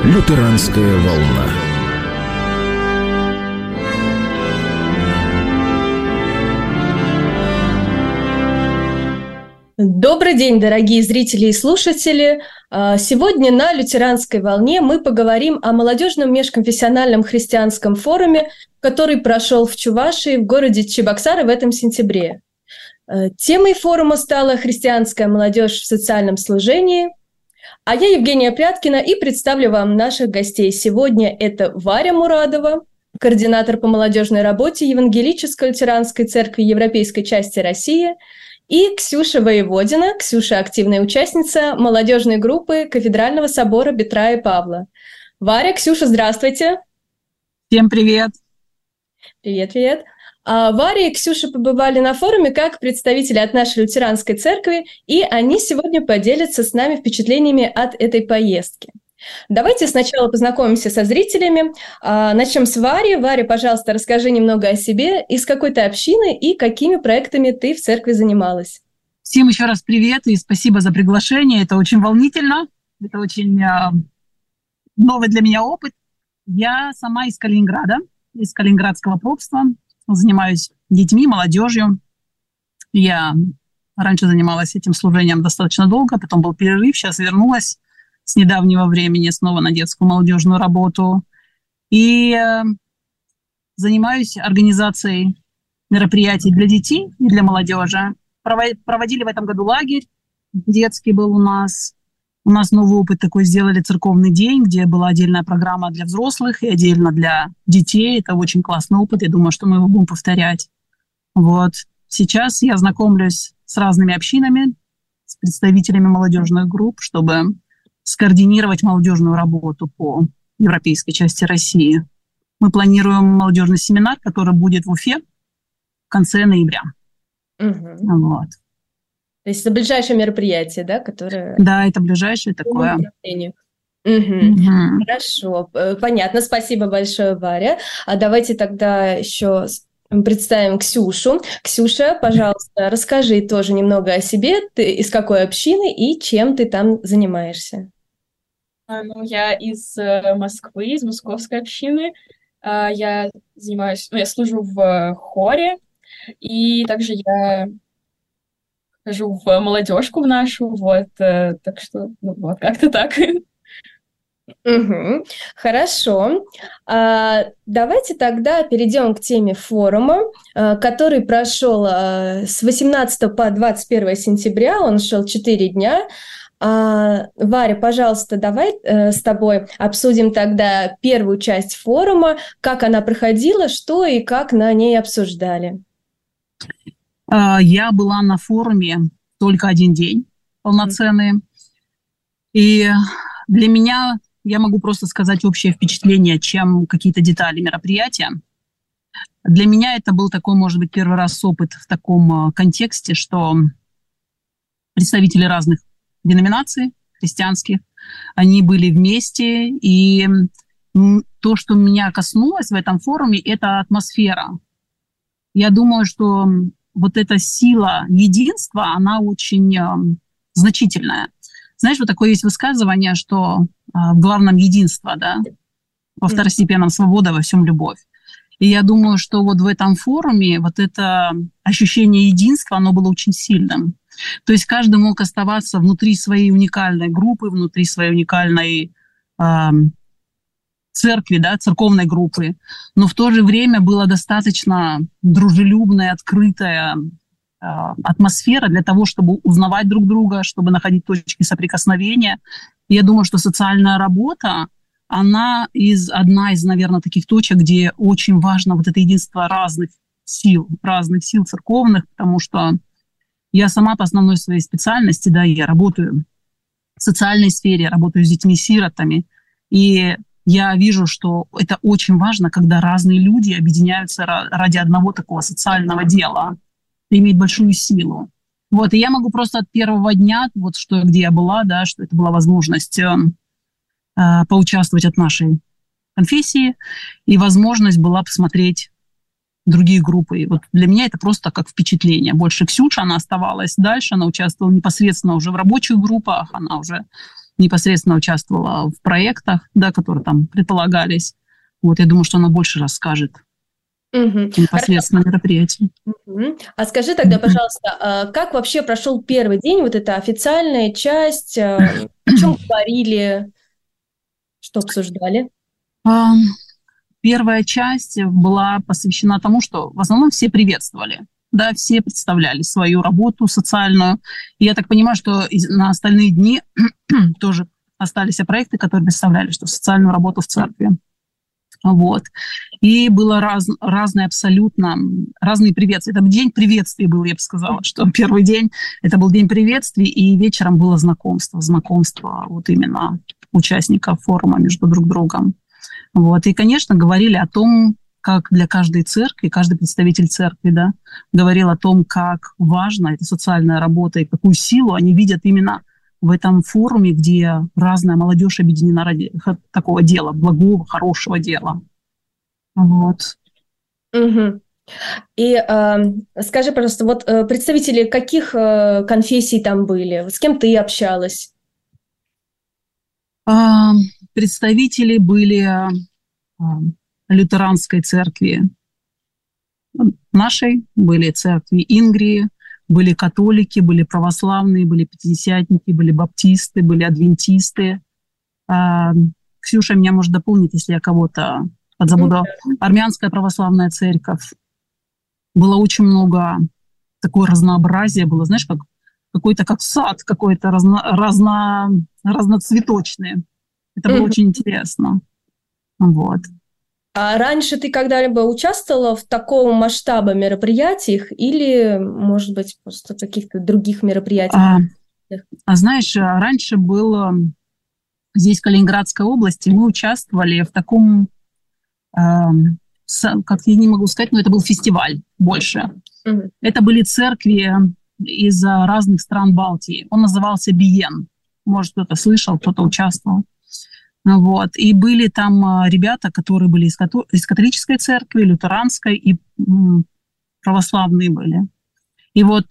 Лютеранская волна. Добрый день, дорогие зрители и слушатели! Сегодня на Лютеранской волне мы поговорим о молодежном межконфессиональном христианском форуме, который прошел в Чувашии, в городе Чебоксары в этом сентябре. Темой форума стала христианская молодежь в социальном служении. А я Евгения Пряткина и представлю вам наших гостей. Сегодня это Варя Мурадова, координатор по молодежной работе Евангелической лютеранской церкви Европейской части России, и Ксюша Воеводина. Ксюша – активная участница молодежной группы Кафедрального собора Петра и Павла. Варя, Ксюша, здравствуйте. Всем привет. Привет. Варя и Ксюша побывали на форуме как представители от нашей лютеранской церкви, и они сегодня поделятся с нами впечатлениями от этой поездки. Давайте сначала познакомимся со зрителями. Начнем с Вари. Варя, пожалуйста, расскажи немного о себе, из какой ты общины и какими проектами ты в церкви занималась. Всем еще раз привет и спасибо за приглашение. Это очень волнительно, это очень новый для меня опыт. Я сама из Калининграда, из Калининградского попства. Занимаюсь детьми, молодежью. Я раньше занималась этим служением достаточно долго, потом был перерыв, сейчас вернулась с недавнего времени снова на детскую молодежную работу. И занимаюсь организацией мероприятий для детей и для молодежи. Проводили в этом году лагерь, детский был у нас. У нас новый опыт такой, сделали церковный день, где была отдельная программа для взрослых и отдельно для детей. Это очень классный опыт, я думаю, что мы его будем повторять. Вот. Сейчас я знакомлюсь с разными общинами, с представителями молодежных групп, чтобы скоординировать молодежную работу по европейской части России. Мы планируем молодежный семинар, который будет в Уфе в конце ноября. Угу. Вот. То есть это ближайшее мероприятие, да, которое... Да, это ближайшее такое. Хорошо, понятно. Спасибо большое, Варя. А давайте тогда еще представим Ксюшу. Ксюша, пожалуйста, расскажи тоже немного о себе. Ты из какой общины и чем ты там занимаешься? Я из Москвы, из московской общины. Я занимаюсь, я служу в хоре, и также я хожу в молодежку в нашу, вот, так что, вот, как-то так. Угу. Хорошо. Давайте тогда перейдем к теме форума, который прошел с 18 по 21 сентября, он шел 4 дня. Варя, пожалуйста, давай с тобой обсудим тогда первую часть форума, как она проходила, что и как на ней обсуждали. Я была на форуме только один день полноценный. И для меня, я могу просто сказать общее впечатление, чем какие-то детали мероприятия. Для меня это был такой, может быть, первый раз опыт в таком контексте, что представители разных деноминаций христианских, они были вместе. И то, что меня коснулось в этом форуме, это атмосфера. Я думаю, что вот эта сила единства, она очень значительная. Знаешь, вот такое есть высказывание, что в главном единство, да, во второстепенном свобода, во всем любовь. И я думаю, что вот в этом форуме вот это ощущение единства, оно было очень сильным. То есть каждый мог оставаться внутри своей уникальной группы, внутри своей уникальной церкви, да, церковной группы, но в то же время была достаточно дружелюбная, открытая атмосфера для того, чтобы узнавать друг друга, чтобы находить точки соприкосновения. И я думаю, что социальная работа, она одна из, наверное, таких точек, где очень важно вот это единство разных сил церковных, потому что я сама по основной своей специальности, да, я работаю в социальной сфере, работаю с детьми-сиротами, и я вижу, что это очень важно, когда разные люди объединяются ради одного такого социального дела. Это имеет большую силу. Вот, и я могу просто от первого дня, вот где я была, да, что это была возможность поучаствовать от нашей конфессии, и возможность была посмотреть другие группы. И вот для меня это просто как впечатление. Больше Ксюша, она оставалась дальше, она участвовала непосредственно уже в рабочих группах, она уже непосредственно участвовала в проектах, да, которые там предполагались. Вот, я думаю, что она больше расскажет непосредственно мероприятие. А скажи тогда, пожалуйста, как вообще прошел первый день, вот эта официальная часть, о чем говорили, что обсуждали? Первая часть была посвящена тому, что в основном все приветствовали, да, все представляли свою работу социальную. И я так понимаю, что на остальные дни тоже остались проекты, которые представляли, что социальную работу в церкви. Вот. И было разные абсолютно, разные приветствия. Это день приветствий был, я бы сказала, что первый день это был день приветствий, и вечером было знакомство вот именно участников форума между друг другом. Вот. И, конечно, говорили о том, как для каждой церкви, каждый представитель церкви, да, говорил о том, как важна эта социальная работа и какую силу они видят именно в этом форуме, где разная молодежь объединена ради такого дела, благого, хорошего дела. Вот. И скажи, пожалуйста, вот представители каких конфессий там были? С кем ты общалась? Представители были лютеранской церкви нашей, были церкви Ингрии, были католики, были православные, были пятидесятники, были баптисты, были адвентисты. Ксюша меня может дополнить, если я кого-то подзабуду. Армянская православная церковь. Было очень много, такое разнообразие было, знаешь, какой-то как сад, какой-то разноцветочный. Это было очень интересно. Вот. А раньше ты когда-либо участвовала в таком масштабе мероприятиях или, может быть, просто в каких-то других мероприятиях? Знаешь, раньше было здесь, в Калининградской области, мы участвовали в таком, как я не могу сказать, но это был фестиваль больше. Это были церкви из разных стран Балтии. Он назывался Биен. Может, кто-то слышал, кто-то участвовал. Вот. И были там ребята, которые были из католической церкви, лютеранской, и православные были. И вот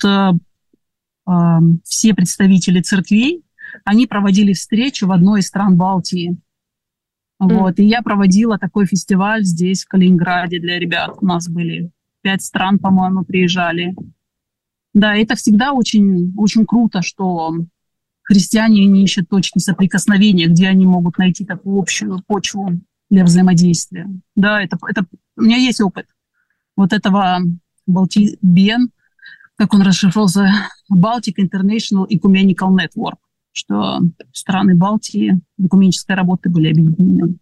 все представители церквей, они проводили встречу в одной из стран Балтии. Вот. И я проводила такой фестиваль здесь, в Калининграде, для ребят. У нас были 5 стран, по-моему, приезжали. Да, это всегда очень, очень круто, что христиане не ищут точки соприкосновения, где они могут найти такую общую почву для взаимодействия. Да, это у меня есть опыт вот этого Бен, как он расшифровался, Baltic International Ecumenical Network, что страны Балтии в экуменической работе были объединены.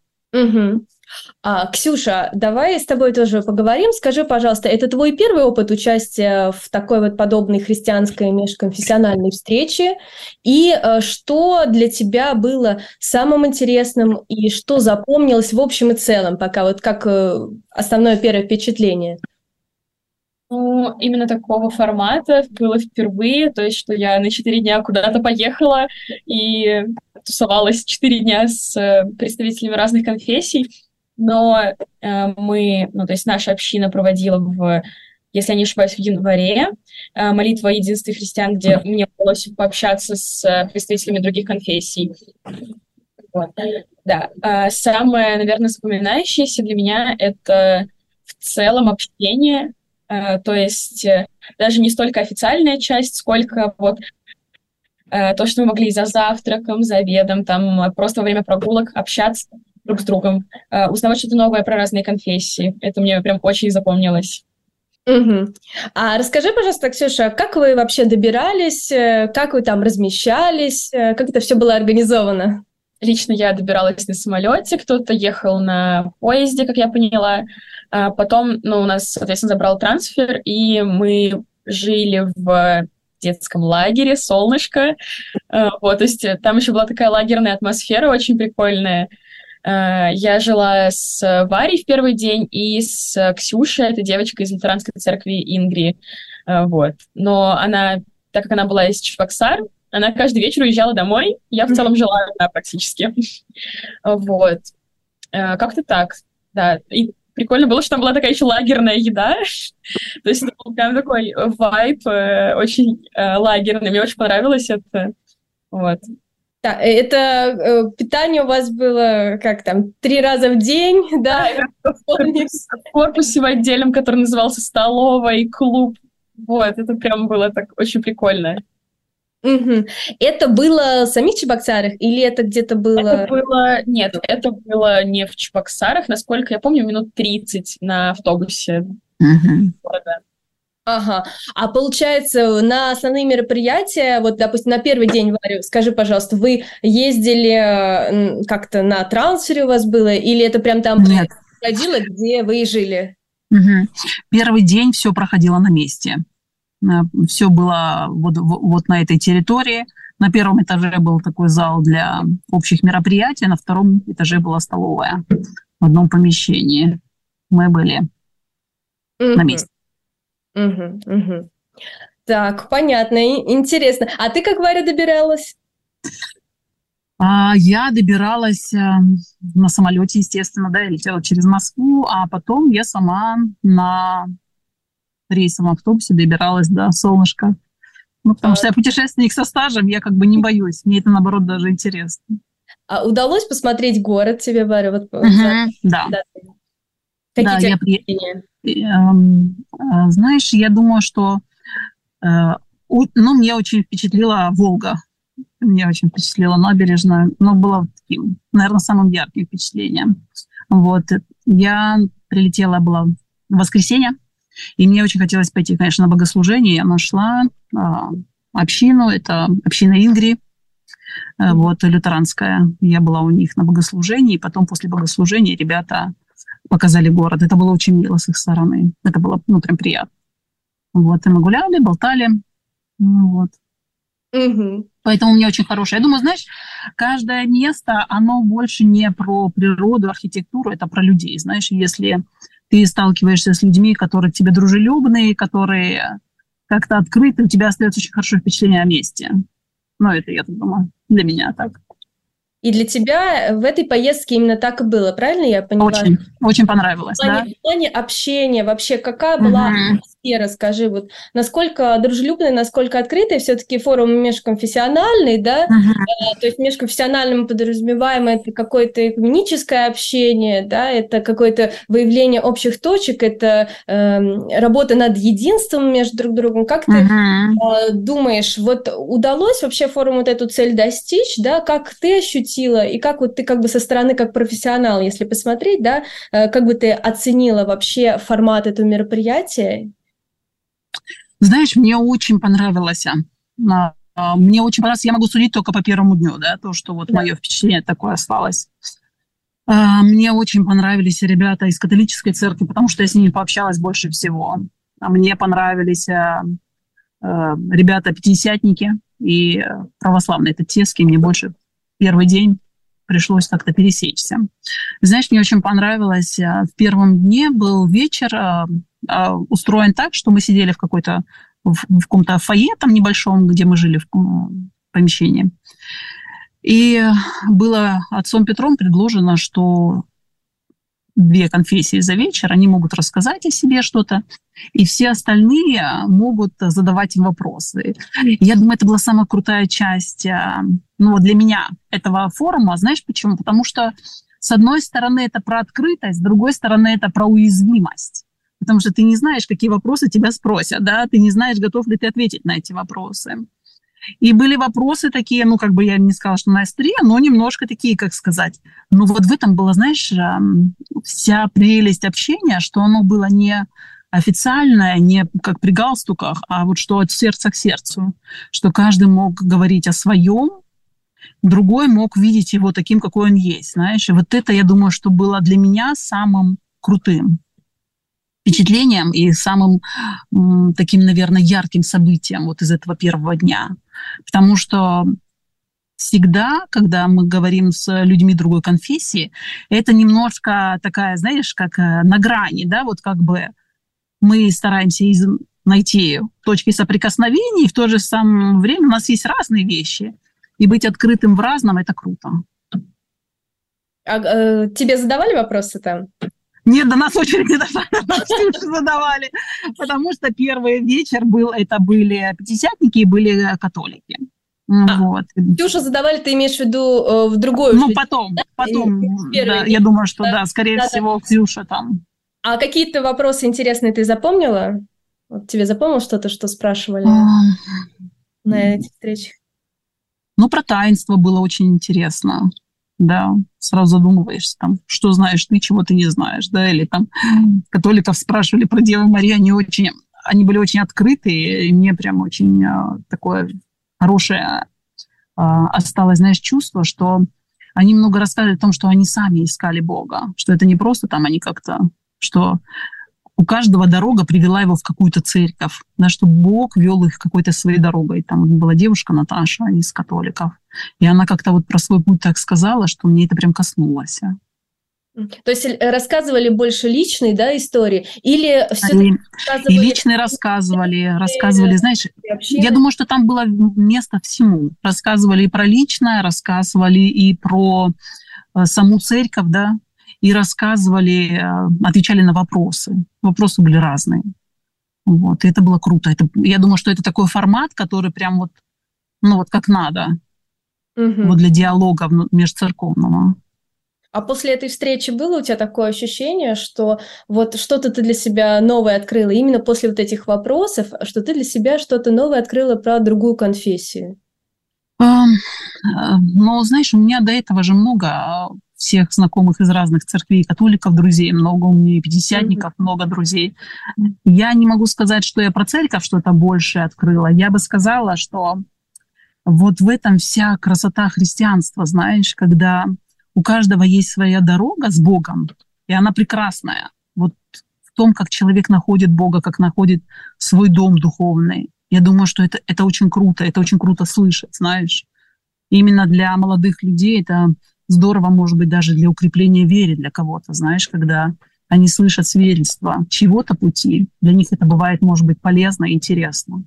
Ксюша, давай с тобой тоже поговорим. Скажи, пожалуйста, это твой первый опыт участия в такой вот подобной христианской межконфессиональной встрече? И что для тебя было самым интересным и что запомнилось в общем и целом, пока вот как основное первое впечатление? Ну, именно такого формата было впервые, то есть, что я на 4 дня куда-то поехала и тусовалась 4 дня с представителями разных конфессий, но то есть наша община проводила если я не ошибаюсь, в январе молитва о единстве христиан, где мне удалось пообщаться с представителями других конфессий. Вот. Да. Самое, наверное, запоминающееся для меня — это в целом общение. То есть даже не столько официальная часть, сколько вот то, что мы могли за завтраком, за обедом, там просто во время прогулок общаться друг с другом, узнавать что-то новое про разные конфессии. Это мне прям очень запомнилось. А расскажи, пожалуйста, Ксюша, как вы вообще добирались, как вы там размещались, как это все было организовано? Лично я добиралась на самолете, кто-то ехал на поезде, как я поняла. Потом, у нас, соответственно, забрал трансфер, и мы жили в детском лагере «Солнышко». Вот, то есть там еще была такая лагерная атмосфера очень прикольная. Я жила с Варей в первый день и с Ксюшей, это девочка из лютеранской церкви Ингрии. Вот. Но она, так как она была из Чебоксар, она каждый вечер уезжала домой. Я в целом жила одна практически. Вот. Как-то так, да. И прикольно было, что там была такая еще лагерная еда. То есть это был прям такой вайб очень лагерный. Мне очень понравилось это. Вот. Да, это питание у вас было, как там, 3 раза в день, да? В корпусе в отделе, который назывался столовая и клуб. Вот, это прям было так очень прикольно. Угу. Это было в самих Чебоксарах или это где-то было... Нет, это было не в Чебоксарах, насколько я помню, минут 30 на автобусе города. Ага. А получается, на основные мероприятия, вот, допустим, на первый день, Варя, скажи, пожалуйста, вы ездили как-то на трансфере у вас было, или это прям там происходило, где вы и жили? Первый день все проходило на месте. Все было вот на этой территории. На первом этаже был такой зал для общих мероприятий, на втором этаже была столовая в одном помещении. Мы были на месте. Так, понятно, интересно. А ты как, Варя, добиралась? Я добиралась на самолете, естественно, да, я летела через Москву, а потом я сама на рейсовом автобусе добиралась до Солнышка. Ну, потому что я путешественник со стажем, я как бы не боюсь, мне это, наоборот, даже интересно. А удалось посмотреть город тебе, Варя? Да. Какие впечатления? Знаешь, я думаю, что мне очень впечатлила Волга. Меня очень впечатлила набережная. Но было таким, наверное, самым ярким впечатлением. Вот. Я была в воскресенье, и мне очень хотелось пойти, конечно, на богослужение. Я нашла общину, это община Ингри, вот, лютеранская. Я была у них на богослужении, и потом после богослужения ребята показали город. Это было очень мило с их стороны. Это было, прям приятно. Вот, и мы гуляли, болтали. Вот. Поэтому мне очень хорошее. Я думаю, знаешь, каждое место, оно больше не про природу, архитектуру, это про людей. Знаешь, если ты сталкиваешься с людьми, которые тебе дружелюбные, которые как-то открыты, у тебя остается очень хорошее впечатление о месте. Это, я так думаю, для меня так. И для тебя в этой поездке именно так и было, правильно я поняла? Очень, очень понравилось, В плане общения вообще, какая была атмосфера, скажи, вот насколько дружелюбная, насколько открытая, все-таки форум межконфессиональный, да? То есть межконфессиональным подразумеваем это какое-то экуменическое общение, да, это какое-то выявление общих точек, это работа над единством между друг другом. Как ты думаешь, вот удалось вообще форуму вот эту цель достичь, да? Как ты ощутила и как вот ты как бы со стороны, как профессионал, если посмотреть, да, как бы ты оценила вообще формат этого мероприятия? Знаешь, мне очень понравилось. Мне очень понравилось, я могу судить только по первому дню, да, то, что вот мое впечатление такое осталось. Мне очень понравились ребята из католической церкви, потому что я с ними пообщалась больше всего. Мне понравились ребята-пятидесятники и православные. Это те, с кем мне больше первый день пришлось как-то пересечься. Знаешь, мне очень понравилось, в первом дне был вечер устроен так, что мы сидели в каком-то фойе там небольшом, где мы жили в помещении. И было отцом Петром предложено, что 2 конфессии за вечер, они могут рассказать о себе что-то, и все остальные могут задавать им вопросы. Я думаю, это была самая крутая часть, для меня этого форума. Знаешь почему? Потому что, с одной стороны, это про открытость, с другой стороны, это про уязвимость. Потому что ты не знаешь, какие вопросы тебя спросят, да? Ты не знаешь, готов ли ты ответить на эти вопросы. И были вопросы такие, я не сказала, что на острие, но немножко такие, как сказать. Вот в этом была, знаешь, вся прелесть общения, что оно было не официальное, не как при галстуках, а вот что от сердца к сердцу. Что каждый мог говорить о своем, другой мог видеть его таким, какой он есть, знаешь. И вот это, я думаю, что было для меня самым крутым впечатлением и самым таким, наверное, ярким событием вот из этого первого дня. Потому что всегда, когда мы говорим с людьми другой конфессии, это немножко такая, знаешь, как на грани, да, вот как бы мы стараемся найти точки соприкосновения, и в то же самое время у нас есть разные вещи, и быть открытым в разном – это круто. А тебе задавали вопросы там? Нет, до нас очередь не дошла, задавали, потому что первый вечер были пятидесятники и были католики. Вот. Ксюша задавали, ты имеешь в виду в другой? Ну, потом, да, я думаю, что да, скорее всего, Ксюша там. А какие-то вопросы интересные ты запомнила? Вот тебе запомнил что-то, что спрашивали на этих встречах? Ну, про таинство было очень интересно. Да, сразу задумываешься, там, что знаешь ты, чего ты не знаешь, да, или там католиков спрашивали про Деву Марию, они были очень открытые, и мне прям очень такое хорошее осталось, знаешь, чувство, что они много рассказывали о том, что они сами искали Бога, что это не просто там они как-то, что у каждого дорога привела его в какую-то церковь, да, что Бог вел их какой-то своей дорогой. Там была девушка Наташа из католиков, и она как-то вот про свой путь так сказала, что мне это прям коснулось. То есть рассказывали больше личной, да, истории? Или и личные рассказывали, знаешь, я думаю, что там было место всему. Рассказывали и про личное, рассказывали и про саму церковь, да, и рассказывали, отвечали на вопросы. Вопросы были разные. Вот, и это было круто. Я думаю, что это такой формат, который прям вот, ну вот как надо, вот для диалога межцерковного. А после этой встречи было у тебя такое ощущение, что вот что-то ты для себя новое открыла, именно после вот этих вопросов, что ты для себя что-то новое открыла про другую конфессию? Ну, знаешь, у меня до этого же много всех знакомых из разных церквей, католиков, друзей много, у меня и пятидесятников много друзей. Я не могу сказать, что я про церковь что-то большее открыла. Я бы сказала, что вот в этом вся красота христианства, знаешь, когда у каждого есть своя дорога с Богом, и она прекрасная. Вот в том, как человек находит Бога, как находит свой дом духовный. Я думаю, что это очень круто слышать, знаешь. Именно для молодых людей это здорово, может быть, даже для укрепления веры для кого-то, знаешь, когда они слышат свидетельство чего-то пути, для них это бывает, может быть, полезно и интересно.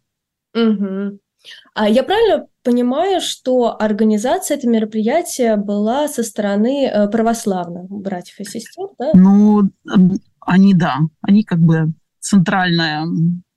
А я правильно понимаю, что организация этого мероприятия была со стороны православных братьев и сестер, да? Ну, они как бы центральная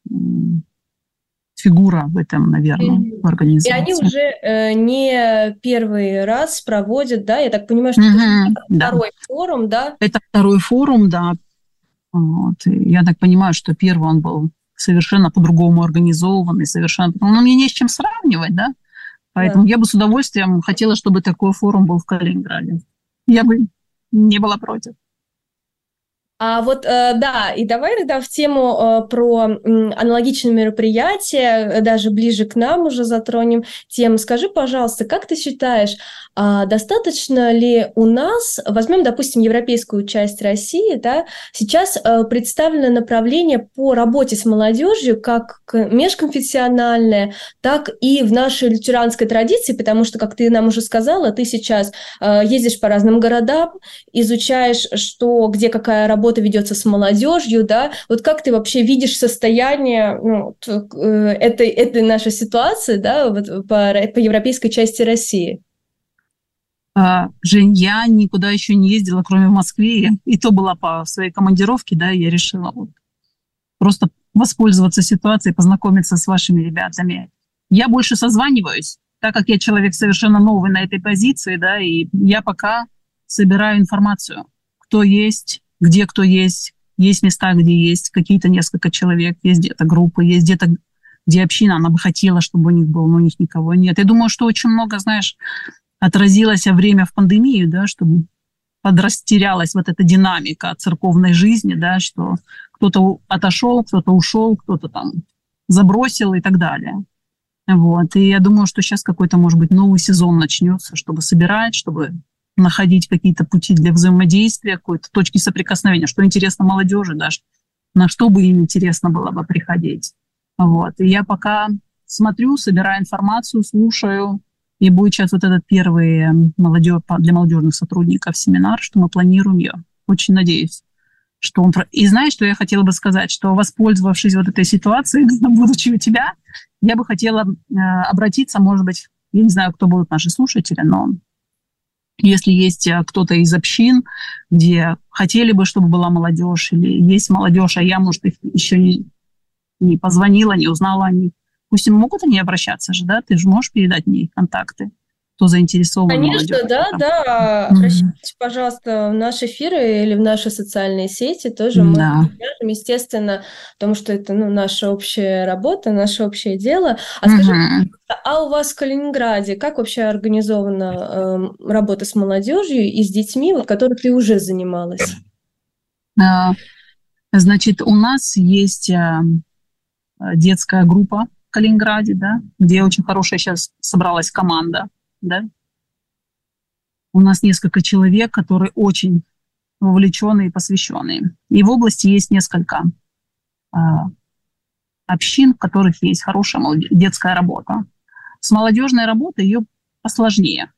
фигура в этом, наверное, в организации. И они уже не первый раз проводят, да, я так понимаю, что это второй форум, да? Это второй форум, да. Вот. И я так понимаю, что первый он был совершенно по-другому организованный, совершенно... Ну, мне не с чем сравнивать, да? Поэтому я бы с удовольствием хотела, чтобы такой форум был в Калининграде. Я бы не была против. А вот, да, и давай тогда в тему про аналогичные мероприятия, даже ближе к нам уже затронем тему. Скажи, пожалуйста, как ты считаешь, достаточно ли у нас, возьмем, допустим, европейскую часть России, да, сейчас представлено направление по работе с молодежью как межконфессиональное, так и в нашей лютеранской традиции, потому что, как ты нам уже сказала, ты сейчас ездишь по разным городам, изучаешь, где какая работа ведется с молодежью, да, вот как ты вообще видишь состояние этой нашей ситуации, да, вот по европейской части России? Жень, я никуда еще не ездила, кроме в Москве, и то была по своей командировке, да, и я решила вот просто воспользоваться ситуацией, познакомиться с вашими ребятами. Я больше созваниваюсь, так как я человек совершенно новый на этой позиции, да, и я пока собираю информацию, кто есть, где кто есть места, где есть какие-то несколько человек, есть где-то группы, есть где-то, где община, она бы хотела, чтобы у них было, но у них никого нет. Я думаю, что очень много, знаешь, отразилось время в пандемию, да, чтобы подрастерялась вот эта динамика церковной жизни, да, что кто-то отошел, кто-то ушел, кто-то там забросил и так далее. Вот. И я думаю, что сейчас какой-то, может быть, новый сезон начнется, чтобы собирать, чтобы находить какие-то пути для взаимодействия, какой-то точки соприкосновения, что интересно молодежи, да, на что бы им интересно было бы приходить. Вот. И я пока смотрю, собираю информацию, слушаю, и будет сейчас вот этот первый для молодежных сотрудников семинар, что мы планируем, я очень надеюсь, что он... И знаешь, что я хотела бы сказать, что, воспользовавшись вот этой ситуацией, будучи у тебя, я бы хотела обратиться, может быть, я не знаю, кто будут наши слушатели, но если есть кто-то из общин, где хотели бы, чтобы была молодежь, или есть молодежь, а я, может, их еще не позвонила, не узнала о них, Пусть могут они обращаться же, да? Ты же можешь передать мне их контакты, кто заинтересован. Конечно, да. Обращайтесь, пожалуйста, в наши эфиры или в наши социальные сети тоже. Мы свяжем, естественно, потому что это наша общая работа, наше общее дело. А скажи, а у вас в Калининграде как вообще организована работа с молодежью и с детьми, которой ты уже занималась? Значит, у нас есть детская группа в Калининграде, да, где очень хорошая сейчас собралась команда. Да? У нас несколько человек, которые очень вовлеченные и посвященные. И в области есть несколько общин, в которых есть хорошая детская работа. С молодежной работой ее посложнее.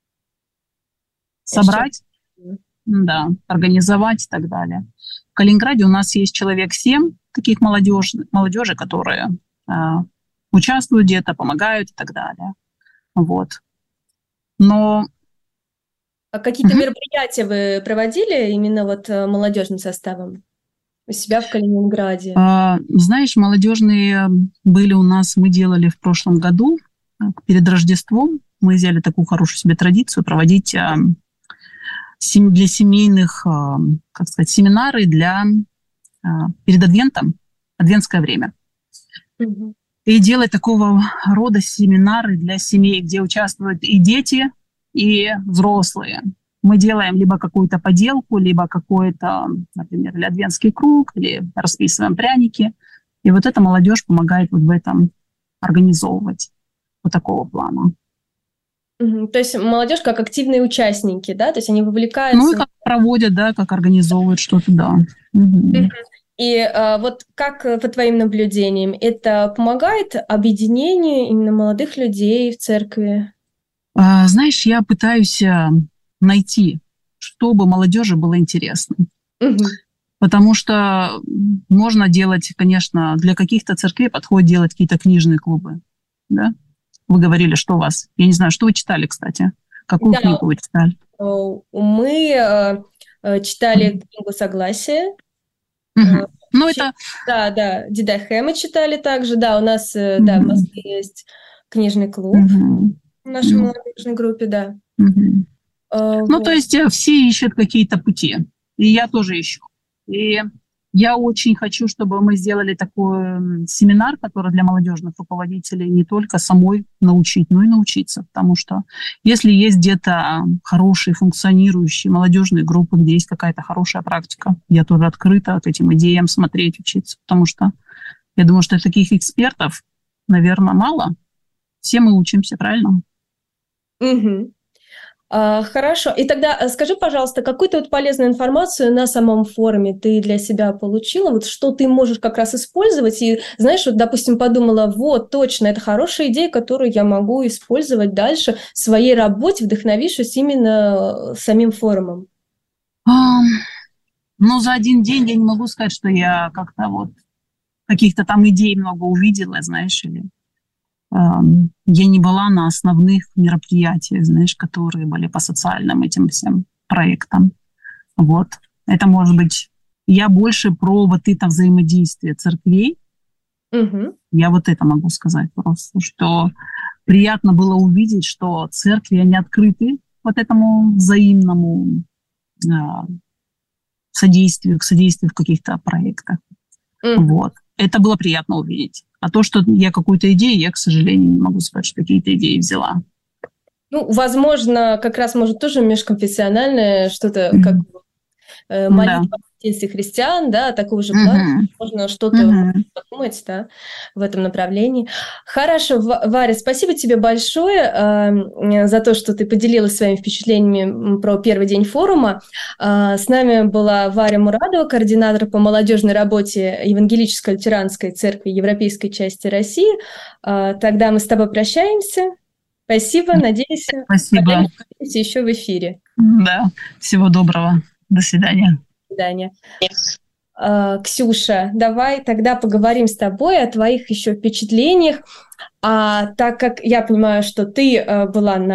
Собрать, да, организовать и так далее. В Калининграде у нас есть человек 7 таких молодежи, которые участвуют где-то, помогают и так далее. Вот. Но... А какие-то мероприятия вы проводили именно вот молодежным составом у себя в Калининграде? Знаешь, молодежные были у нас, мы делали в прошлом году, перед Рождеством, мы взяли такую хорошую себе традицию проводить для семейных, как сказать, семинары перед Адвентом, адвентское время. И делать такого рода семинары для семей, где участвуют и дети, и взрослые. Мы делаем либо какую-то поделку, либо какой-то, например, или адвентский круг, или расписываем пряники. И вот эта молодежь помогает вот в этом организовывать вот такого плана. То есть молодежь как активные участники, да? То есть они вовлекаются... Ну и как проводят, да, как организовывают что-то, да. И вот как по твоим наблюдениям, это помогает объединению именно молодых людей в церкви? Знаешь, я пытаюсь найти, чтобы молодежи было интересно. Потому что можно делать, конечно, для каких-то церквей подходит делать какие-то книжные клубы. Да? Вы говорили, что у вас... Я не знаю, что вы читали, кстати? Какую книгу вы читали? Мы читали книгу «Согласие». Ну, это... Да, Дидаche мы читали также. Да, у нас в Москве есть книжный клуб в нашей молодежной группе, да. Ну, то есть все ищут какие-то пути. И я тоже ищу. И я очень хочу, чтобы мы сделали такой семинар, который для молодежных руководителей не только самой научить, но и научиться. Потому что если есть где-то хорошие, функционирующие молодежные группы, где есть какая-то хорошая практика, я тоже открыта к этим идеям смотреть, учиться. Потому что я думаю, что таких экспертов, наверное, мало. Все мы учимся, правильно? Хорошо. И тогда скажи, пожалуйста, какую-то вот полезную информацию на самом форуме ты для себя получила? Вот что ты можешь как раз использовать? И, знаешь, вот, допустим, подумала, вот, точно, это хорошая идея, которую я могу использовать дальше в своей работе, вдохновившись именно самим форумом. Ну, за один день я не могу сказать, что я как-то вот каких-то там идей много увидела, знаешь, или... Я не была на основных мероприятиях, знаешь, которые были по социальным этим всем проектам. Вот. Это может быть... Я больше про вот это взаимодействие церквей. Я вот это могу сказать просто, что приятно было увидеть, что церкви, они открыты вот этому взаимному содействию, к содействию в каких-то проектах. Вот. Это было приятно увидеть. А то, что я какую-то идею, я, к сожалению, не могу сказать, что какие-то идеи взяла. Ну, возможно, как раз, может, тоже межконфессиональное что-то, как молитва в детстве христиан, да, такого же плана. Можно что-то подумать, да, в этом направлении. Хорошо, Варя, спасибо тебе большое за то, что ты поделилась своими впечатлениями про первый день форума. С нами была Варя Мурадова, координатор по молодежной работе Евангелической лютеранской церкви Европейской части России. Тогда мы с тобой прощаемся. Спасибо, надеюсь, спасибо. Увидимся еще в эфире. Да, всего доброго. До свидания. До свидания. Ксюша, давай тогда поговорим с тобой о твоих еще впечатлениях. Так как я понимаю, что ты была на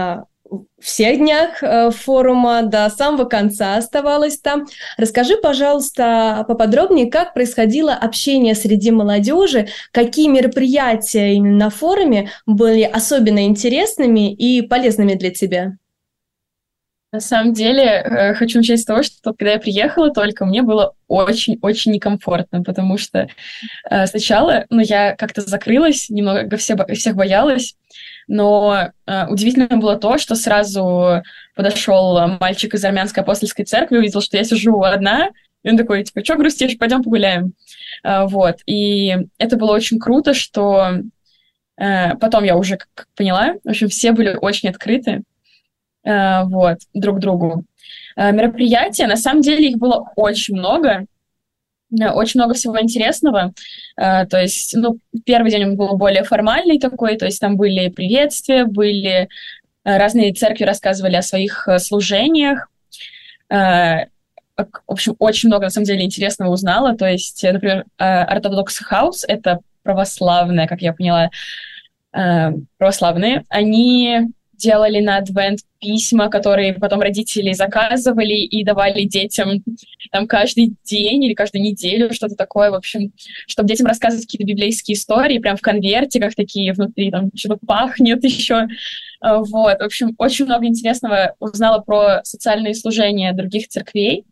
всех днях форума, до самого конца оставалась там. Расскажи, пожалуйста, поподробнее, как происходило общение среди молодежи, какие мероприятия именно на форуме были особенно интересными и полезными для тебя? На самом деле, хочу начать с того, что когда я приехала только, мне было очень-очень некомфортно, потому что сначала, я как-то закрылась, немного всех боялась, но удивительно было то, что сразу подошел мальчик из армянской апостольской церкви, увидел, что я сижу одна, и он такой, типа, что грустишь, пойдем погуляем. Вот, и это было очень круто, что потом я уже поняла, в общем, все были очень открыты, друг к другу. Мероприятия, на самом деле, их было очень много всего интересного. То есть, первый день он был более формальный такой, то есть там были приветствия, были разные церкви рассказывали о своих служениях. В общем, очень много, на самом деле, интересного узнала. То есть, например, Orthodox House — это православная, как я поняла, православные. Они делали на Адвент письма, которые потом родители заказывали и давали детям там каждый день или каждую неделю, что-то такое, в общем, чтобы детям рассказывать какие-то библейские истории, прям в конвертиках такие внутри, там что-то пахнет еще. В общем, очень много интересного узнала про социальные служения других церквей.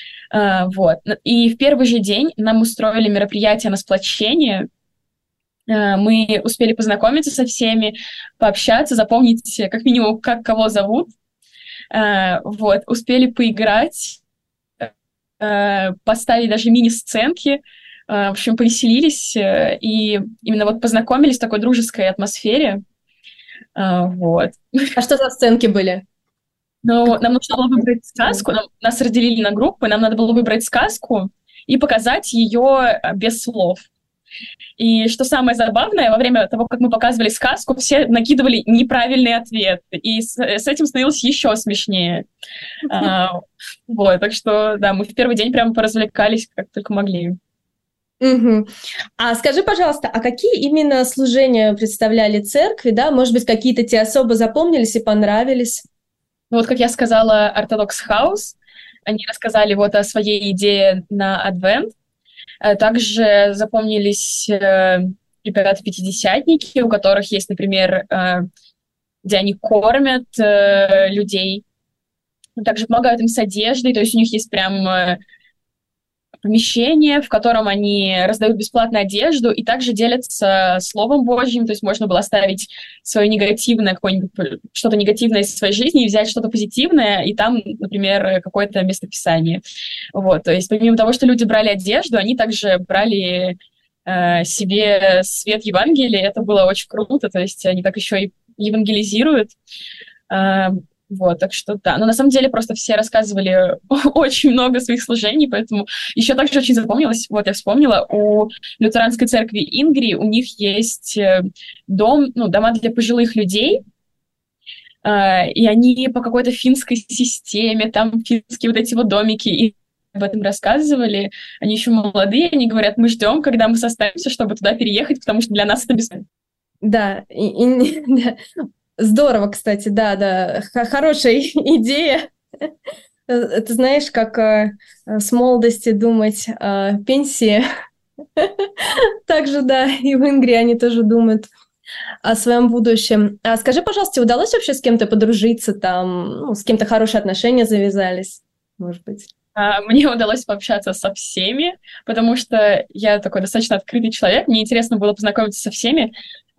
И в первый же день нам устроили мероприятие на сплочение. Мы успели познакомиться со всеми, пообщаться, запомнить как минимум, как кого зовут. Успели поиграть, поставить даже мини-сценки. В общем, повеселились и именно познакомились в такой дружеской атмосфере. А что за сценки были? Нам нужно было выбрать сказку. Нас разделили на группы, нам надо было выбрать сказку и показать ее без слов. И что самое забавное, во время того, как мы показывали сказку, все накидывали неправильный ответ, и с этим становилось еще смешнее. Так что, да, мы в первый день прямо поразвлекались, как только могли. Угу. А скажи, пожалуйста, а какие именно служения представляли церкви, да? Может быть, какие-то тебе особо запомнились и понравились? Как я сказала, Orthodox House, они рассказали о своей идее на Адвент. Также запомнились ребята-пятидесятники, у которых есть, например, где они кормят людей, также помогают им с одеждой, то есть у них есть прям помещение, в котором они раздают бесплатно одежду и также делятся Словом Божьим, то есть можно было оставить свое негативное, что-то негативное из своей жизни и взять что-то позитивное, и там, например, какое-то местописание. То есть помимо того, что люди брали одежду, они также брали себе свет Евангелия, это было очень круто, то есть они так еще и евангелизируют. Так что да. Но на самом деле просто все рассказывали очень много своих служений, поэтому еще также очень запомнилось, я вспомнила, у лютеранской церкви Ингри у них есть дома для пожилых людей, и они по какой-то финской системе, там финские эти домики, и об этом рассказывали. Они еще молодые, они говорят, мы ждем, когда мы составимся, чтобы туда переехать, потому что для нас это бесполезно. Да, здорово, кстати, да, хорошая идея. Ты знаешь, как с молодости думать о пенсии, также, да, и в Ингрии они тоже думают о своем будущем. А скажи, пожалуйста, удалось вообще с кем-то подружиться там, с кем-то хорошие отношения завязались, может быть? Мне удалось пообщаться со всеми, потому что я такой достаточно открытый человек, мне интересно было познакомиться со всеми,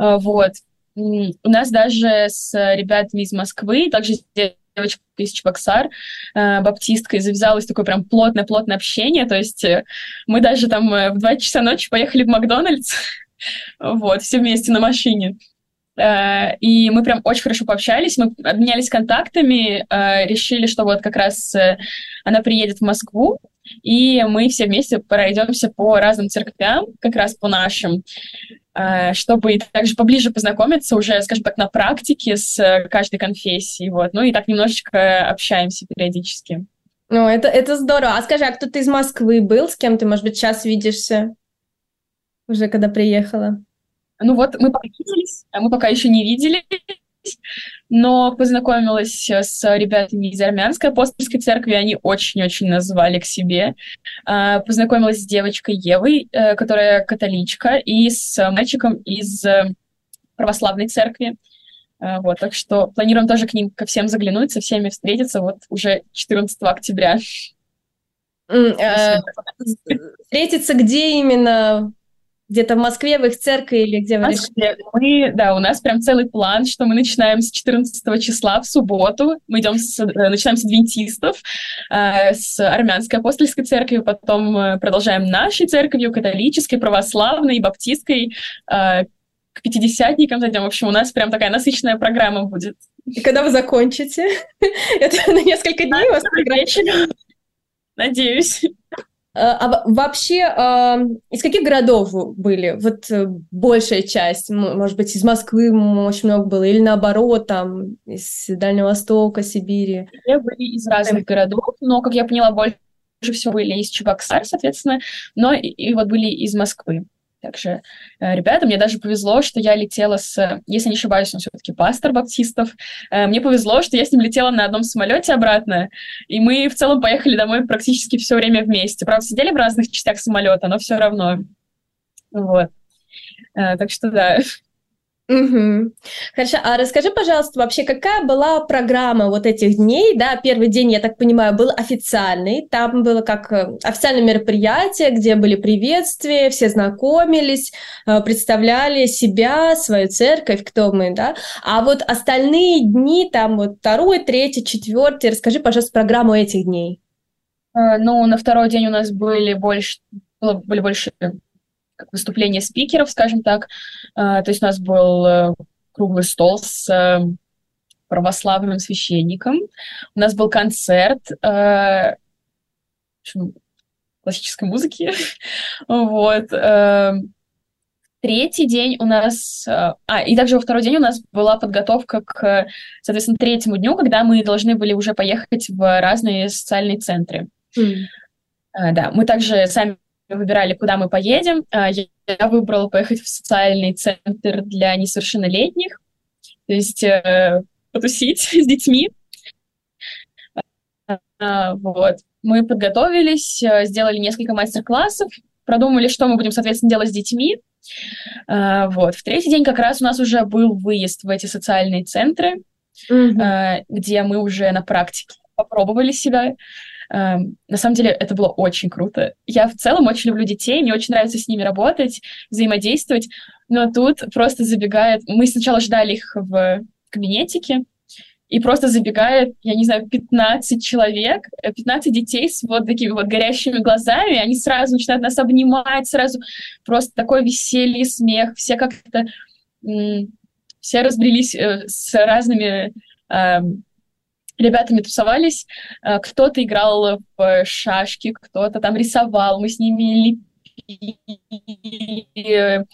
У нас даже с ребятами из Москвы, также девочка из Чебоксар, баптисткой, завязалось такое прям плотное общение, то есть мы даже там в 2 часа ночи поехали в Макдональдс, все вместе на машине. И мы прям очень хорошо пообщались, мы обменялись контактами, решили, что как раз она приедет в Москву, и мы все вместе пройдемся по разным церквям, как раз по нашим, чтобы также поближе познакомиться уже, скажем так, на практике с каждой конфессией, и так немножечко общаемся периодически. Это здорово. А скажи, а кто-то из Москвы был, с кем ты, может быть, сейчас видишься, уже когда приехала? Мы пока виделись, а мы пока еще не виделись, но познакомилась с ребятами из армянской апостольской церкви, они очень-очень нас звали к себе. Познакомилась с девочкой Евой, которая католичка, и с мальчиком из православной церкви. Вот, так что планируем тоже к ним, ко всем заглянуть, со всеми встретиться вот уже 14 октября. Встретиться где именно? Где-то в Москве, в их церкви или где вы решили? У нас прям целый план, что мы начинаем с 14 числа в субботу. Мы начинаем с адвентистов, с армянской апостольской церкви, потом продолжаем нашей церковью, католической, православной, баптистской, к пятидесятникам зайдем. В общем, у нас прям такая насыщенная программа будет. И когда вы закончите? Это на несколько дней у вас программа? Надеюсь. Вообще, из каких городов вы были? Вот большая часть, может быть, из Москвы очень много было, или наоборот, там, из Дальнего Востока, Сибири? Все были из разных городов, но, как я поняла, больше всего были из Чебоксар, соответственно, но и вот были из Москвы. Также, ребята, мне даже повезло, что я летела если не ошибаюсь, он все-таки пастор баптистов. Мне повезло, что я с ним летела на одном самолете обратно, и мы в целом поехали домой практически все время вместе. Правда, сидели в разных частях самолета, но все равно. Вот. Так что да. Угу. Хорошо, а расскажи, пожалуйста, вообще, какая была программа вот этих дней, да, первый день, я так понимаю, был официальный, там было как официальное мероприятие, где были приветствия, все знакомились, представляли себя, свою церковь, кто мы, да, а вот остальные дни, там вот второй, третий, четвертый, расскажи, пожалуйста, программу этих дней. На второй день у нас были больше как выступления спикеров, скажем так. То есть у нас был круглый стол с православным священником. У нас был концерт классической музыки. Вот. Третий день у нас... и также во второй день у нас была подготовка к, соответственно, третьему дню, когда мы должны были уже поехать в разные социальные центры. Да, мы также сами выбирали, куда мы поедем. Я выбрала поехать в социальный центр для несовершеннолетних, то есть потусить с детьми. Вот. Мы подготовились, сделали несколько мастер-классов, продумали, что мы будем, соответственно, делать с детьми. Вот. В третий день как раз у нас уже был выезд в эти социальные центры, где мы уже на практике попробовали себя. На самом деле это было очень круто. Я в целом очень люблю детей, мне очень нравится с ними работать, взаимодействовать, но тут просто забегает... Мы сначала ждали их в кабинетике, и просто забегает, я не знаю, 15 человек, 15 детей с вот такими вот горящими глазами, они сразу начинают нас обнимать, сразу просто такое веселье, смех, все как-то... Все разбрелись с разными... ребятами тусовались, кто-то играл в шашки, кто-то там рисовал, мы с ними лепили,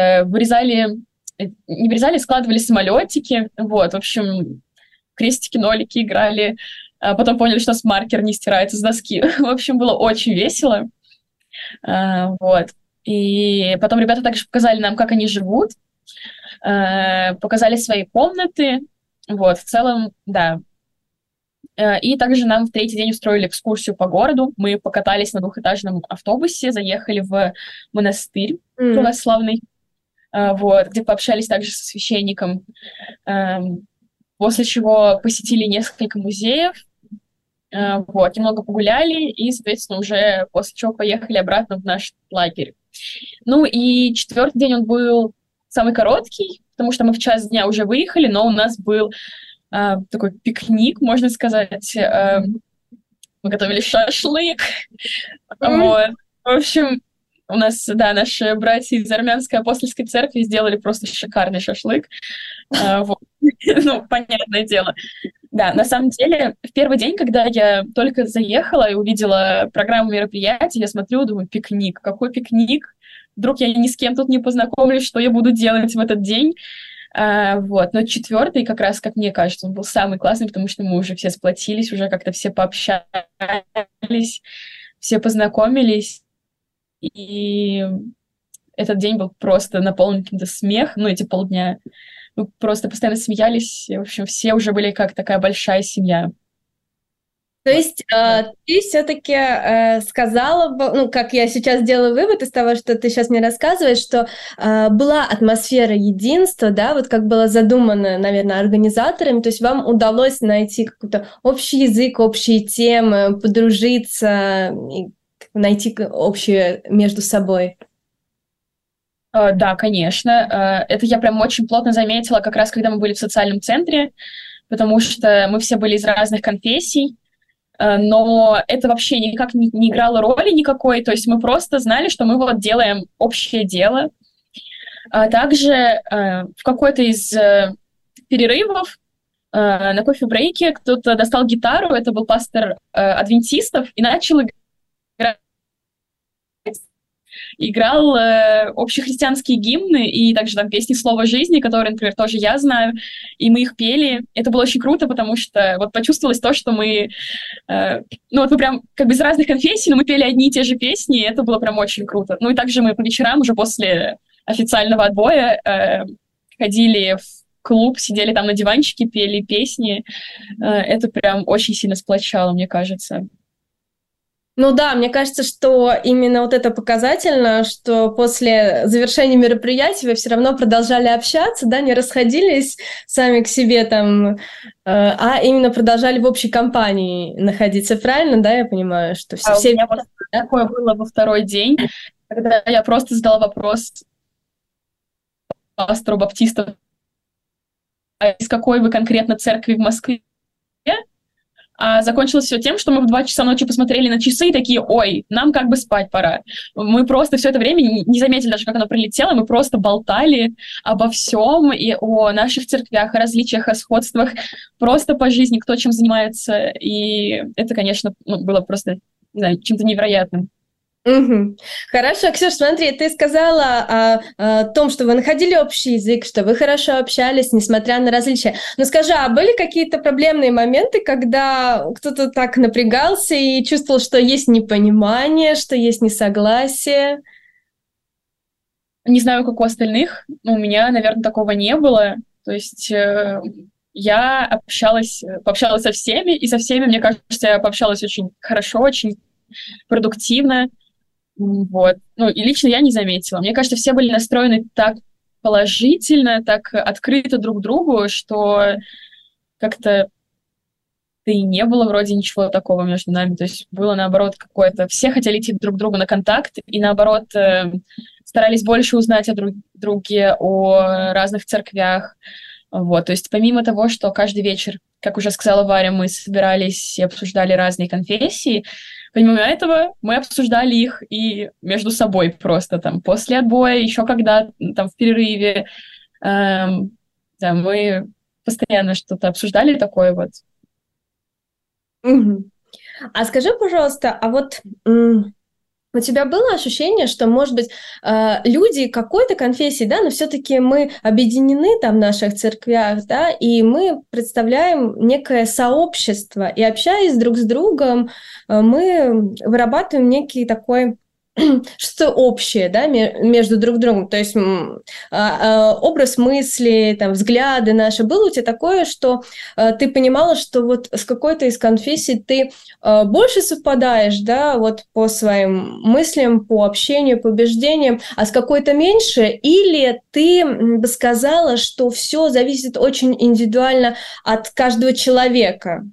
складывали самолетики, вот, в общем, крестики, нолики играли, потом поняли, что у нас маркер не стирается с доски, в общем, было очень весело, вот, и потом ребята также показали нам, как они живут, показали свои комнаты, вот, в целом, да. И также нам в третий день устроили экскурсию по городу. Мы покатались на двухэтажном автобусе, заехали в монастырь православный, вот, где пообщались также со священником, после чего посетили несколько музеев, вот, немного погуляли и, соответственно, уже после чего поехали обратно в наш лагерь. Ну и четвертый день он был самый короткий, потому что мы в час дня уже выехали, но у нас был такой пикник, можно сказать. Мы готовили шашлык. Вот. В общем, у нас, да, наши братья из армянской апостольской церкви сделали просто шикарный шашлык. Вот. Ну, понятное дело. Да, на самом деле, в первый день, когда я только заехала и увидела программу мероприятий, я смотрю, думаю, пикник. Какой пикник? Вдруг я ни с кем тут не познакомлюсь, что я буду делать в этот день? Вот, но четвертый, как раз, как мне кажется, он был самый классный, потому что мы уже все сплотились, уже как-то все пообщались, все познакомились, и этот день был просто наполнен каким-то смехом, ну, эти полдня, мы просто постоянно смеялись. И, в общем, все уже были как такая большая семья. То есть ты все-таки сказала, ну, как я сейчас делаю вывод из того, что ты сейчас мне рассказываешь, что была атмосфера единства, да, вот как было задумано, наверное, организаторами, то есть вам удалось найти какой-то общий язык, общие темы, подружиться, и найти общее между собой. Да, конечно. Это я прям очень плотно заметила, как раз когда мы были в социальном центре, потому что мы все были из разных конфессий, но это вообще никак не играло роли никакой, то есть мы просто знали, что мы вот делаем общее дело. Также в какой-то из перерывов на кофе-брейке кто-то достал гитару, это был пастор адвентистов, и начал играл общехристианские гимны и также там песни «Слово жизни», которые, например, тоже я знаю, и мы их пели. Это было очень круто, потому что вот почувствовалось то, что мы, ну вот мы прям как бы из разных конфессий, но мы пели одни и те же песни, и это было прям очень круто. Ну и также мы по вечерам уже после официального отбоя ходили в клуб, сидели там на диванчике, пели песни. Это прям очень сильно сплочало, мне кажется. Ну да, мне кажется, что именно вот это показательно, что после завершения мероприятия вы все равно продолжали общаться, да, не расходились сами к себе там, а именно продолжали в общей компании находиться, правильно, да, я понимаю, что все... У меня вот такое было во второй день, когда я просто задала вопрос пастору баптистов, из какой вы конкретно церкви в Москве? А закончилось все тем, что мы в 2 часа ночи посмотрели на часы и такие: ой, нам как бы спать пора. Мы просто все это время не заметили даже, как оно прилетело, мы просто болтали обо всем и о наших церквях, о различиях, о сходствах, просто по жизни, кто чем занимается. И это, конечно, было просто, не знаю, чем-то невероятным. Угу. Хорошо, Ксюш, смотри, ты сказала о том, что вы находили общий язык, что вы хорошо общались, несмотря на различия. Но скажи, а были какие-то проблемные моменты, когда кто-то так напрягался и чувствовал, что есть непонимание, что есть несогласие? Не знаю, как у остальных, но у меня, наверное, такого не было. То есть я пообщалась со всеми, и со всеми, мне кажется, я пообщалась очень хорошо, очень продуктивно. Вот. Ну, и лично я не заметила. Мне кажется, все были настроены так положительно, так открыто друг к другу, что как-то да и не было вроде ничего такого между нами. То есть было, наоборот, какое-то... Все хотели идти друг к другу на контакт, и, наоборот, старались больше узнать о друге, о разных церквях. Вот. То есть помимо того, что каждый вечер, как уже сказала Варя, мы собирались и обсуждали разные конфессии, помимо этого мы обсуждали их и между собой просто там после отбоя, еще когда там в перерыве. Да, мы постоянно что-то обсуждали такое вот. Угу. А скажи, пожалуйста, а вот у тебя было ощущение, что, может быть, люди какой-то конфессии, да, но все-таки мы объединены там в наших церквях, да, и мы представляем некое сообщество, и общаясь друг с другом, мы вырабатываем некий такой что общее, да, между друг другом, то есть образ мысли, там, взгляды наши. Было у тебя такое, что ты понимала, что вот с какой-то из конфессий ты больше совпадаешь, да, вот по своим мыслям, по общению, по убеждениям, а с какой-то меньше, или ты бы сказала, что все зависит очень индивидуально от каждого человека?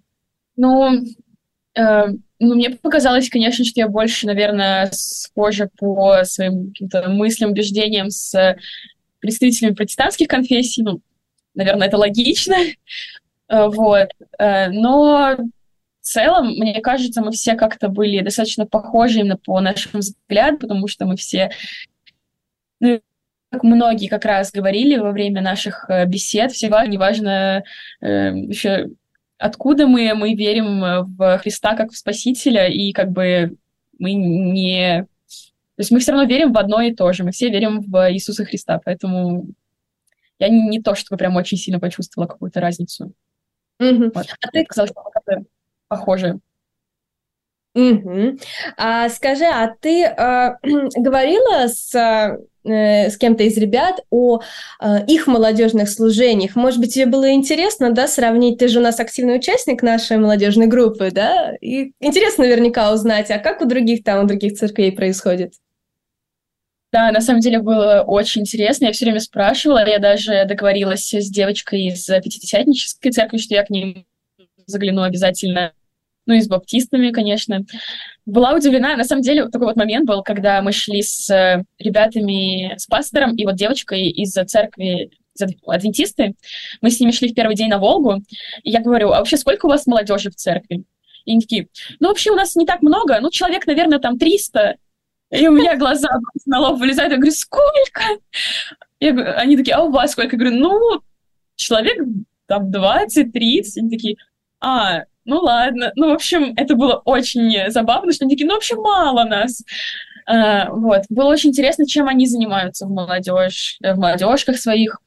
Ну, мне показалось, конечно, что я больше, наверное, схожа по своим каким-то мыслям, убеждениям с представителями протестантских конфессий. Ну, наверное, это логично. Вот. Но в целом, мне кажется, мы все как-то были достаточно похожи именно по нашим взглядам, потому что мы все, ну, как многие как раз говорили во время наших бесед, всегда неважно еще... Откуда мы верим в Христа как в Спасителя, и как бы мы не... То есть мы все равно верим в одно и то же, мы все верим в Иисуса Христа, поэтому я не то, чтобы прям очень сильно почувствовала какую-то разницу. Угу. Вот. А ты, казалось, что как-то похоже. Мгм. Скажи, а ты говорила с кем-то из ребят о их молодежных служениях? Может быть, тебе было интересно, да, сравнить? Ты же у нас активный участник нашей молодежной группы, да? И интересно наверняка узнать, а как у других церквей происходит? Да, на самом деле было очень интересно. Я все время спрашивала. Я даже договорилась с девочкой из Пятидесятнической церкви, что я к ним загляну обязательно. Ну и с баптистами, конечно. Была удивлена. На самом деле, вот такой вот момент был, когда мы шли с ребятами, с пастором и вот девочкой из церкви, адвентисты. Мы с ними шли в первый день на Волгу. И я говорю, а вообще сколько у вас молодежи в церкви? И они такие, ну вообще у нас не так много, ну человек, наверное, там 300. И у меня глаза на лоб вылезают. Я говорю, сколько? Они такие, а у вас сколько? Я говорю, ну, человек там 20-30. Они такие, ну ладно. Ну, в общем, это было очень забавно, что они такие, ну, вообще мало нас. Вот. Было очень интересно, чем они занимаются в молодежках своих.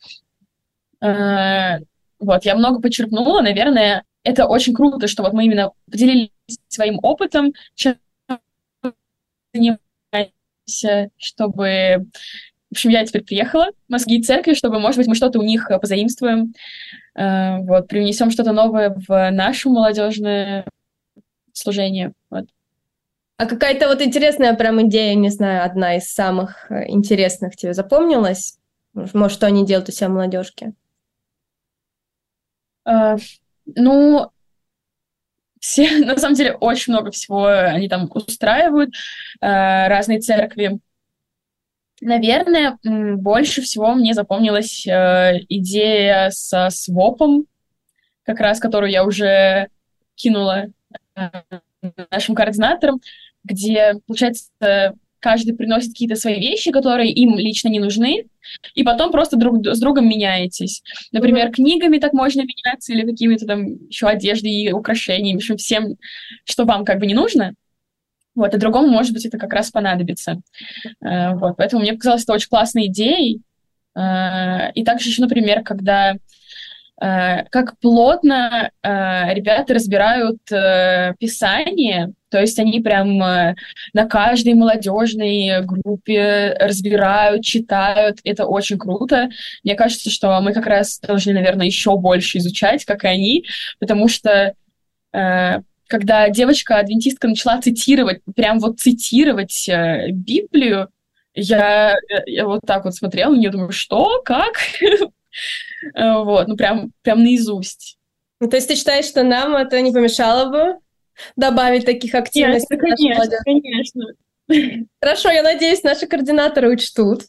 Вот, я много почерпнула, наверное, это очень круто, что вот мы именно поделились своим опытом, чем занимаемся, чтобы... В общем, я теперь приехала в Мозги Церкви, чтобы, может быть, мы что-то у них позаимствуем, вот, привнесем что-то новое в наше молодежное служение. Вот. А какая-то вот интересная прям идея, не знаю, одна из самых интересных тебе запомнилась? Может, что они делают у себя в молодежке? Ну, все, на самом деле, очень много всего они там устраивают, разные церкви. Наверное, больше всего мне запомнилась идея со свопом, как раз которую я уже кинула нашим координаторам, где, получается, каждый приносит какие-то свои вещи, которые им лично не нужны, и потом просто друг с другом меняетесь. Например, книгами так можно меняться, или какими-то там еще одеждой и украшениями, в общем, всем, что вам как бы не нужно. Вот, и другому, может быть, это как раз понадобится. Вот, поэтому мне показалось это очень классной идеей. И также еще, например, когда как плотно ребята разбирают Писание, то есть они прям на каждой молодежной группе разбирают, читают. Это очень круто. Мне кажется, что мы как раз должны, наверное, еще больше изучать, как и они, потому что когда девочка-адвентистка начала цитировать, прям вот цитировать Библию, я вот так вот смотрела на нее, думаю, что, как? Вот, ну прям наизусть. Ну, то есть ты считаешь, что нам это не помешало бы добавить таких активностей? Конечно. Хорошо, я надеюсь, наши координаторы учтут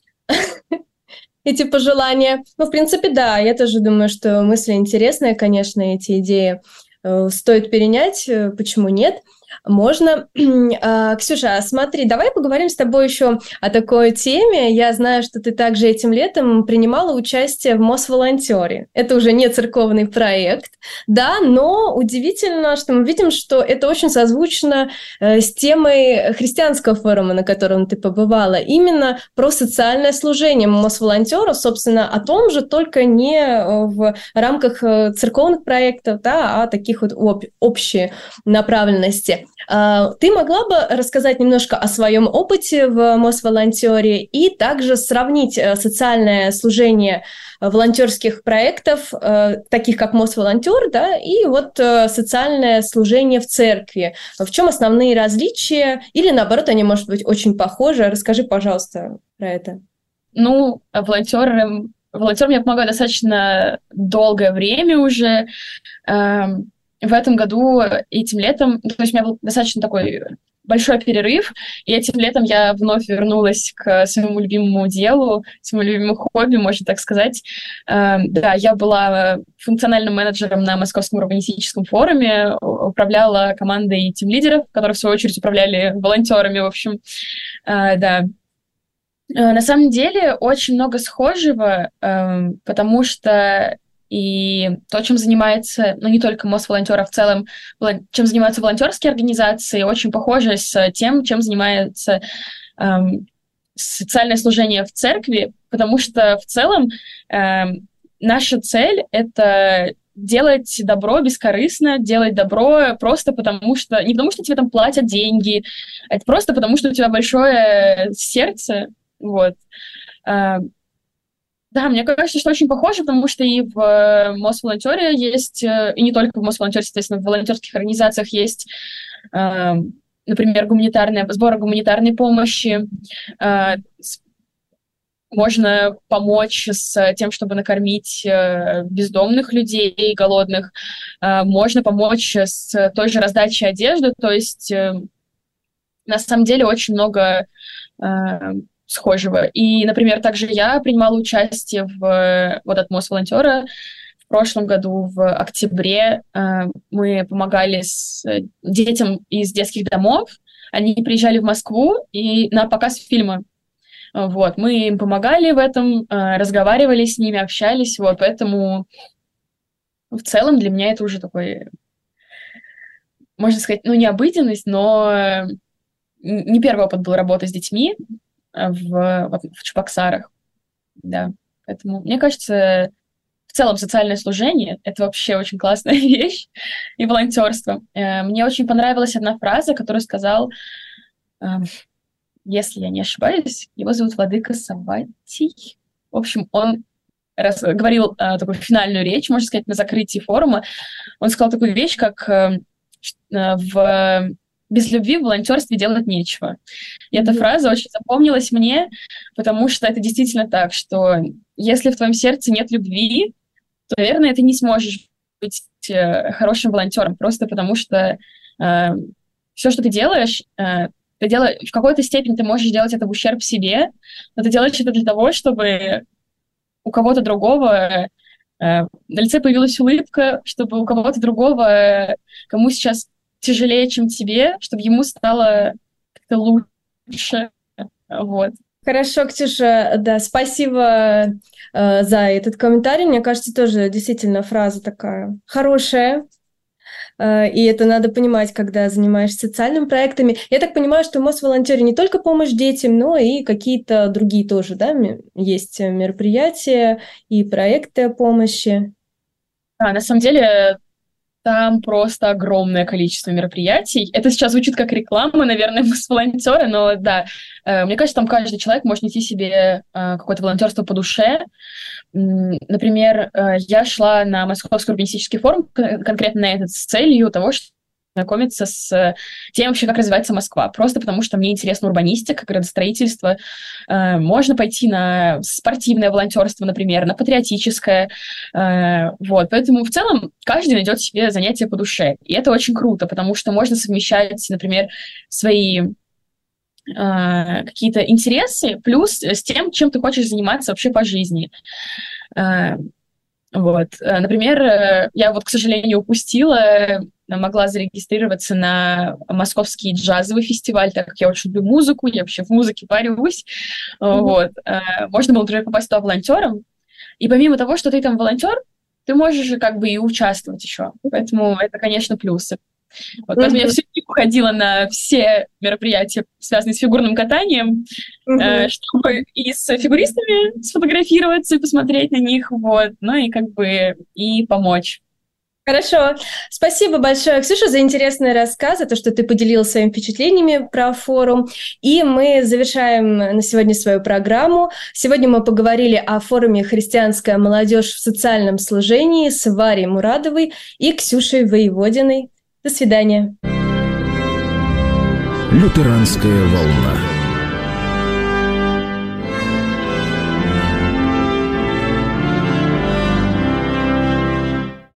эти пожелания. Ну, в принципе, да, я тоже думаю, что мысли интересные, конечно, эти идеи стоит перенять, почему нет? Можно. Ксюша, смотри, давай поговорим с тобой еще о такой теме. Я знаю, что ты также этим летом принимала участие в Мосволонтере. Это уже не церковный проект, да, но удивительно, что мы видим, что это очень созвучно с темой христианского форума, на котором ты побывала. Именно про социальное служение Мосволонтера, собственно, о том же, только не в рамках церковных проектов, да, а таких вот общей направленности. Ты могла бы рассказать немножко о своем опыте в Мосволонтере и также сравнить социальное служение волонтерских проектов, таких как Мосволонтер, да, и вот социальное служение в церкви. В чем основные различия? Или, наоборот, они, может быть, очень похожи? Расскажи, пожалуйста, про это. Ну, волонтерам мне помогают достаточно долгое время уже. В этом году, этим летом, то есть у меня был достаточно такой большой перерыв, и этим летом я вновь вернулась к своему любимому делу, своему любимому хобби, можно так сказать. Да, я была функциональным менеджером на Московском урбанистическом форуме, управляла командой тимлидеров, которые, в свою очередь, управляли волонтерами, в общем. Да. На самом деле, очень много схожего, потому что и то, чем занимается, ну, не только Мосволонтер, а в целом, чем занимаются волонтерские организации, очень похоже с тем, чем занимается социальное служение в церкви, потому что в целом наша цель — это делать добро бескорыстно, делать добро просто потому что... Не потому что тебе там платят деньги, это просто потому что у тебя большое сердце, вот. Да, мне кажется, что очень похоже, потому что и в Мосволонтере есть, и не только в Мосволонтере, соответственно, в волонтерских организациях есть, например, сбор гуманитарной помощи, можно помочь с тем, чтобы накормить бездомных людей, голодных, можно помочь с той же раздачей одежды, то есть на самом деле очень много схожего. И, например, также я принимала участие от Мосволонтера в прошлом году, в октябре. Мы помогали детям из детских домов. Они приезжали в Москву и на показ фильма. Вот. Мы им помогали в этом, разговаривали с ними, общались. Вот. Поэтому в целом для меня это уже такой, можно сказать, не обыденность, но не первый опыт был работы с детьми в Чебоксарах, да. Поэтому, мне кажется, в целом социальное служение — это вообще очень классная вещь, и волонтерство. Мне очень понравилась одна фраза, которую сказал, если я не ошибаюсь, его зовут Владыка Савватий. В общем, он говорил такую финальную речь, можно сказать, на закрытии форума. Он сказал такую вещь, как без любви в волонтерстве делать нечего. И эта фраза очень запомнилась мне, потому что это действительно так, что если в твоем сердце нет любви, то, наверное, ты не сможешь быть хорошим волонтером, просто потому что все, что ты делаешь, в какой-то степени ты можешь делать это в ущерб себе, но ты делаешь это для того, чтобы у кого-то другого на лице появилась улыбка, чтобы у кого-то другого, кому сейчас тяжелее, чем тебе, чтобы ему стало как-то лучше. Вот. Хорошо, Ксюша, да, спасибо за этот комментарий. Мне кажется, тоже действительно фраза такая хорошая. И это надо понимать, когда занимаешься социальными проектами. Я так понимаю, что в Мосволонтере не только помощь детям, но и какие-то другие тоже, да, есть мероприятия и проекты помощи. Да, на самом деле там просто огромное количество мероприятий. Это сейчас звучит как реклама, наверное, Мосволонтера, но да, мне кажется, там каждый человек может найти себе какое-то волонтерство по душе. Например, я шла на Московский урбанистический форум конкретно на этот с целью того, чтобы знакомиться с тем вообще, как развивается Москва. Просто потому, что мне интересна урбанистика, градостроительство. Можно пойти на спортивное волонтерство, например, на патриотическое. Вот. Поэтому в целом каждый найдет себе занятие по душе. И это очень круто, потому что можно совмещать, например, свои какие-то интересы плюс с тем, чем ты хочешь заниматься вообще по жизни. Вот. Например, я к сожалению, могла зарегистрироваться на Московский джазовый фестиваль, так как я очень люблю музыку, я вообще в музыке парюсь. Вот. Можно было, например, попасть туда волонтером. И помимо того, что ты там волонтер, ты можешь как бы и участвовать еще. Поэтому это, конечно, плюсы. Вот, поэтому я все-таки ходила на все мероприятия, связанные с фигурным катанием, чтобы и с фигуристами сфотографироваться и посмотреть на них, вот, ну и как бы и помочь. Хорошо. Спасибо большое, Ксюша, за интересный рассказ, за то, что ты поделилась своими впечатлениями про форум. И мы завершаем на сегодня свою программу. Сегодня мы поговорили о форуме «Христианская молодежь в социальном служении» с Варей Мурадовой и Ксюшей Воеводиной. До свидания. Лютеранская волна.